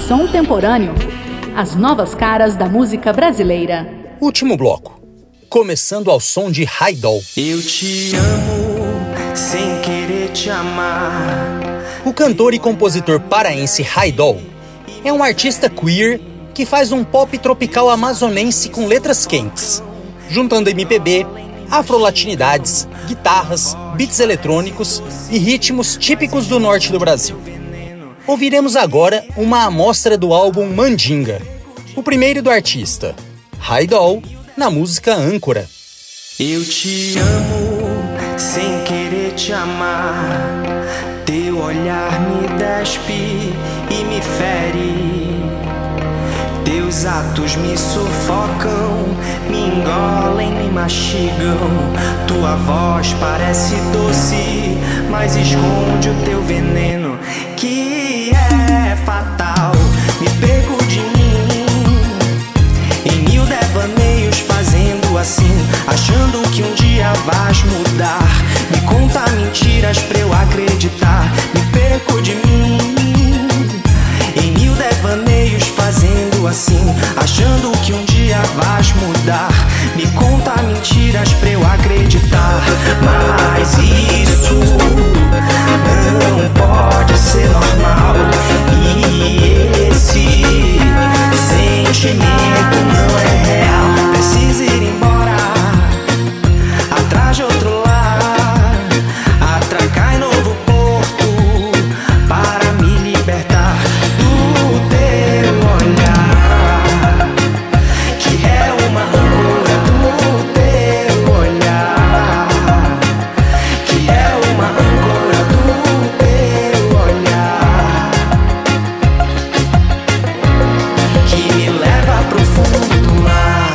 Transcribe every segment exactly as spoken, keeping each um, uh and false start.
Som Temporâneo. As novas caras da música brasileira. Último bloco. Começando ao som de Hi-Doll. Eu te amo sem querer te amar. O cantor e compositor paraense Hi-Doll é um artista queer que faz um pop tropical amazonense com letras quentes, juntando M P B, afrolatinidades, guitarras, beats eletrônicos e ritmos típicos do norte do Brasil. Ouviremos agora uma amostra do álbum Mandinga, o primeiro do artista, Hi-Doll, na música Âncora. Eu te amo sem querer te amar. Teu olhar me despe e me fere. Teus atos me sufocam, me engolem, me mastigam. Tua voz parece doce, mas esconde o teu veneno, que é fatal. Me perco de mim em mil devaneios, fazendo assim, achando que um dia vais mudar. Me conta mentiras pra eu acreditar. Me perco de mim em mil devaneios, fazendo assim, achando que um dia vais mudar. Me conta mentiras pra eu acreditar. Mas isso não pode ser normal. E esse sentimento não é real. Preciso ir embora, atrás de outro lar, atracar em novo porto, para me libertar do teu olhar, que é uma âncora do teu olhar, que é uma âncora do teu olhar, que me leva pro fundo do mar.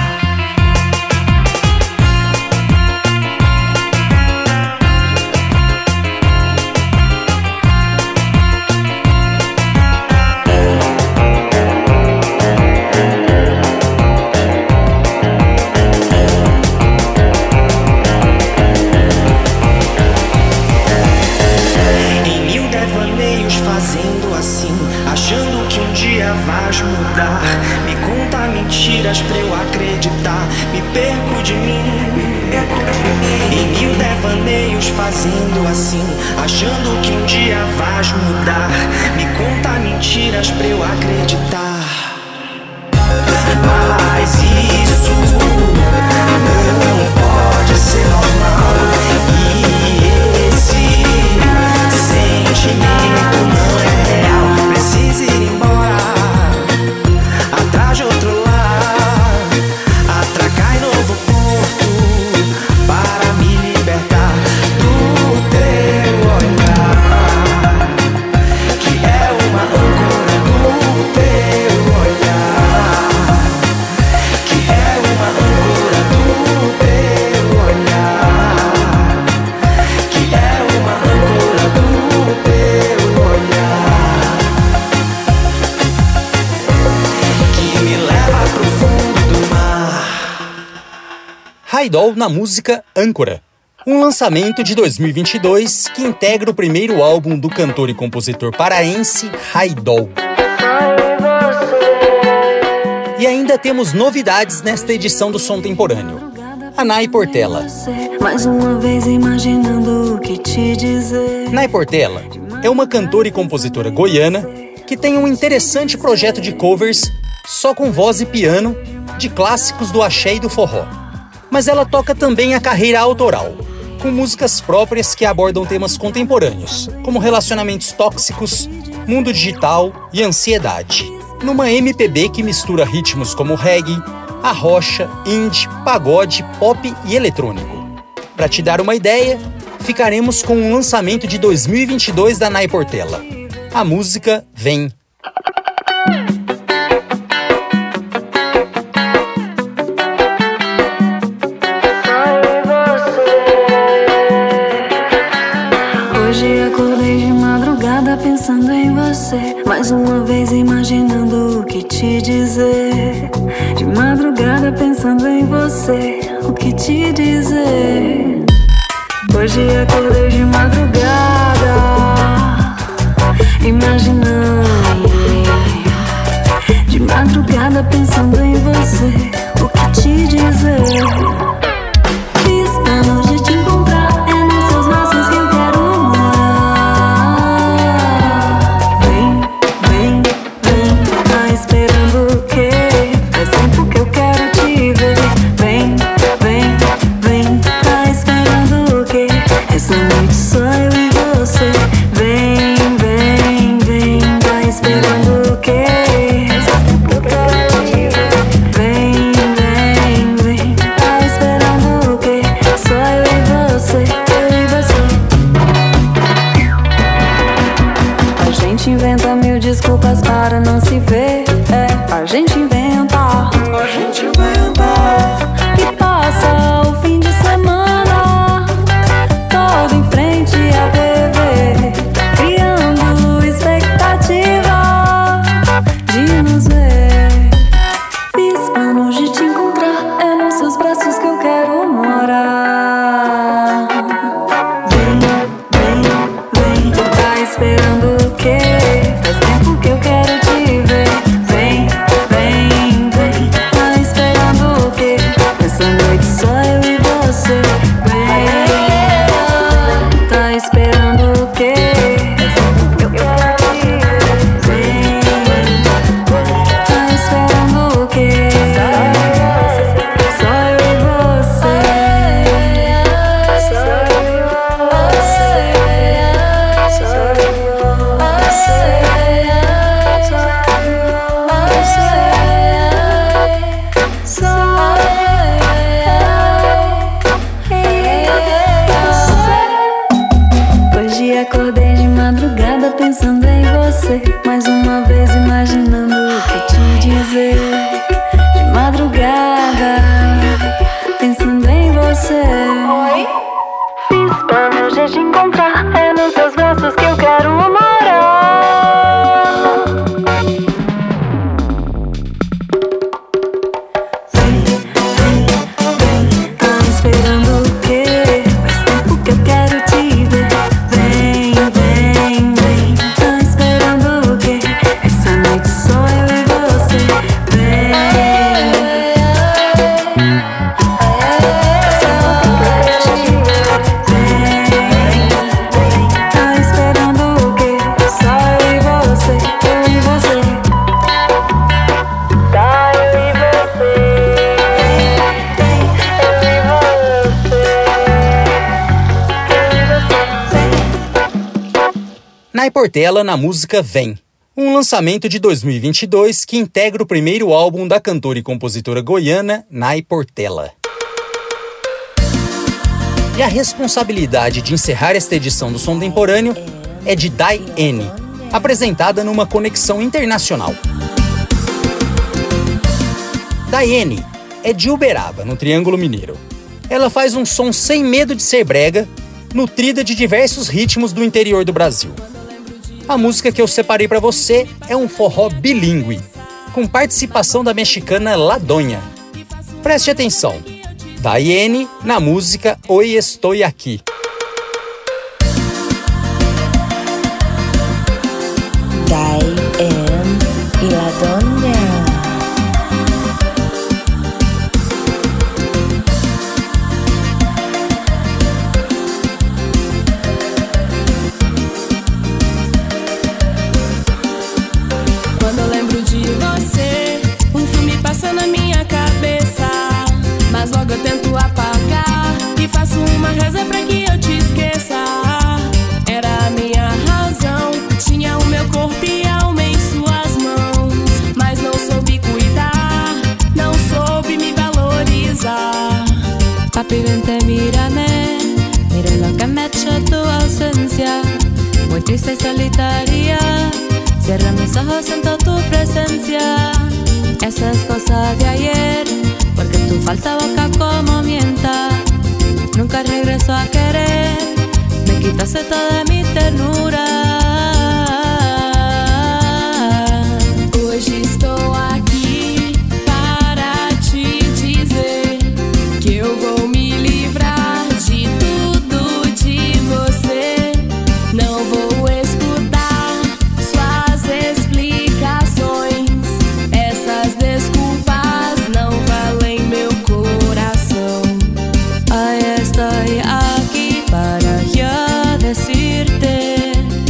Em mil devaneios, fazendo assim, achando que um dia vais mudar. Me conta mentiras pra eu acreditar. Me perco de mim, me perco de mim. Em mil devaneios, fazendo assim, achando que um dia vais mudar. Me conta mentiras pra eu acreditar. Mas isso não pode ser normal. E esse sentimento não é real. Preciso ir embora, atrás de outro lar, atracar em novo porto, para me libertar do teu olhar, que é uma âncora do teu olhar, que é uma âncora do teu olhar, que é uma âncora do teu olhar, que me leva pro fundo do mar. Hi-Doll na música Âncora, um lançamento de dois mil e vinte e dois que integra o primeiro álbum do cantor e compositor paraense Hi-Doll. E ainda temos novidades nesta edição do Som Temporâneo. A Nay Portela. Mais uma vez imaginando o que te dizer. Nay Portela é uma cantora e compositora goiana que tem um interessante projeto de covers só com voz e piano de clássicos do axé e do forró. Mas ela toca também a carreira autoral, com músicas próprias que abordam temas contemporâneos, como relacionamentos tóxicos, mundo digital e ansiedade, numa M P B que mistura ritmos como reggae, arrocha, indie, pagode, pop e eletrônico. Para te dar uma ideia, ficaremos com um lançamento de dois mil e vinte e dois da Nay Portela. A música Vem. Hoje acordei de madrugada pensando em você. Mais uma vez imaginando o que te dizer. De madrugada pensando em você, o que te dizer. Hoje acordei de madrugada imaginando desculpas para não se ver. É, a gente inventa, a gente inventa. E passa o fim de semana todo em frente à T V, criando expectativa de nos ver. Fiz planos de te encontrar, é nos seus braços que eu quero morar. Vem, vem, vem, tá esperando o quê? Faz tempo que eu quero te ver. Vem, vem, vem, tá esperando o quê? Essa noite só eu e você. Vem, tá esperando o quê? Faz tempo que eu quero te ver. Vem, tá esperando o quê? Só eu e você. Só eu e você. Só eu e Hoje acordei de madrugada pensando em você, mais uma vez imaginando o que te dizer. De madrugada pensando em você. Oi? Fiz planos de te encontrar, é nos seus braços que eu quero morar. Vem, vem, vem, tá esperando o quê? Faz tempo que eu quero te ver. Vem, vem, vem, tá esperando o quê? Essa noite só eu e você. Vem, tá esperando o quê? Só eu e você, eu e você. Só eu e você. Eu e você. Nai Portela na música Vem, um lançamento de dois mil e vinte e dois que integra o primeiro álbum da cantora e compositora goiana Nai Portela. E a responsabilidade de encerrar esta edição do Som Temporâneo é de Daiane, apresentada numa conexão internacional. Daiane é de Uberaba, no Triângulo Mineiro. Ela faz um som sem medo de ser brega, nutrida de diversos ritmos do interior do Brasil. A música que eu separei para você é um forró bilíngue, com participação da mexicana La Doña. Preste atenção, Daiane na música Hoy Estoy Aquí. Daiane y La Doña. Quando eu lembro de você, um filme passa na minha cabeça, mas logo eu tento apagar e faço uma reza pra que eu te esqueça. Era a minha razão, tinha o meu corpo e alma em suas mãos, mas não soube cuidar, não soube me valorizar. Papi, vente, mírame, mira lo que me ha hecho tu ausencia. Muy triste y solitaria, cierro mis ojos, siento tu presencia. Esa es cosa de ayer, porque tu falsa boca como mienta. Nunca regreso a querer, me quitaste toda mi ternura. Hoje estou aqui para te dizer que eu vou me livrar de tudo de você. Não vou escutar suas explicações, essas desculpas não valem meu coração. Hoy estoy aquí para yo decirte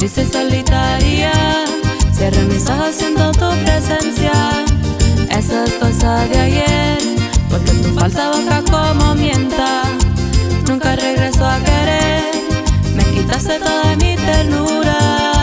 muy triste solitaria. Cierro mis ojos, siento tu presencia. Esas cosas de ayer, porque tu falsa boca como mienta. Nunca regreso a querer, me quitaste toda mi ternura.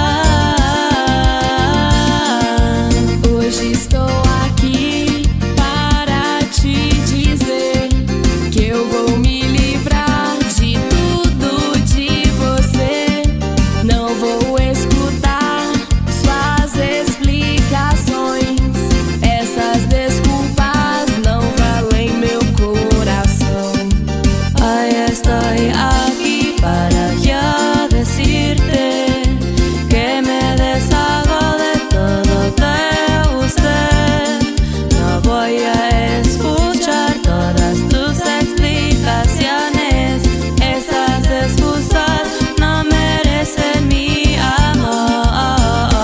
Hoje estou aqui para te dizer que eu vou me livrar de tudo de você. Não vou escutar suas explicações. Essas desculpas não valem meu coração. Ay, estoy aquí para ya decirte que me deshago de todo de usted. No voy a escuchar todas tus explicaciones. Esas excusas no merecen mi amor.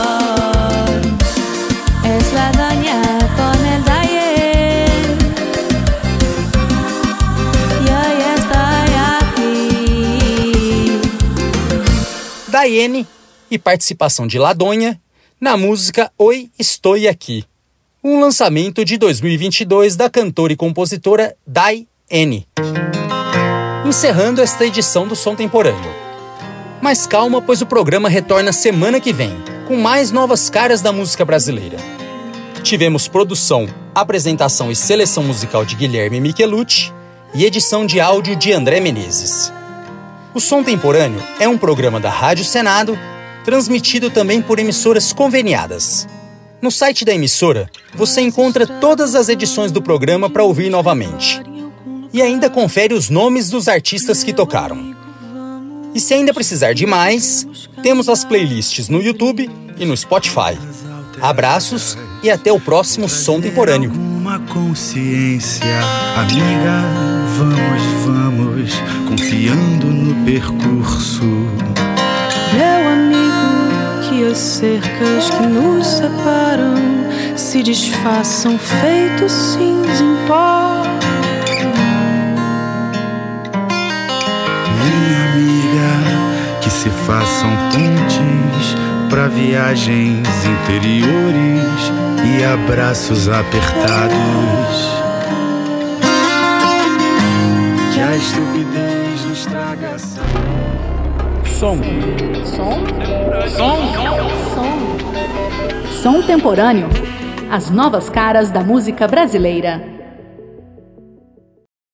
Es la doña con el Dayen. Y hoy estoy aquí. Daiane e participação de Ladonha na música Oi, Estou Aqui, um lançamento de dois mil e vinte e dois da cantora e compositora Daiane. Encerrando esta edição do Som Temporâneo. Mas calma, pois o programa retorna semana que vem, com mais novas caras da música brasileira. Tivemos produção, apresentação e seleção musical de Guilherme Michelucci e edição de áudio de André Menezes. O Som Temporâneo é um programa da Rádio Senado, transmitido também por emissoras conveniadas. No site da emissora, você encontra todas as edições do programa para ouvir novamente. E ainda confere os nomes dos artistas que tocaram. E se ainda precisar de mais, temos as playlists no YouTube e no Spotify. Abraços e até o próximo Som Temporâneo. Uma consciência, amiga, vamos, vamos, confiando no percurso. Meu amigo, que as cercas que nos separam se desfaçam feitos cinza em pó. Minha amiga, que se façam pontes para viagens interiores e abraços apertados. Que a estupidez nos traga a Som. Som? Som. Som. Som Temporâneo. As novas caras da música brasileira.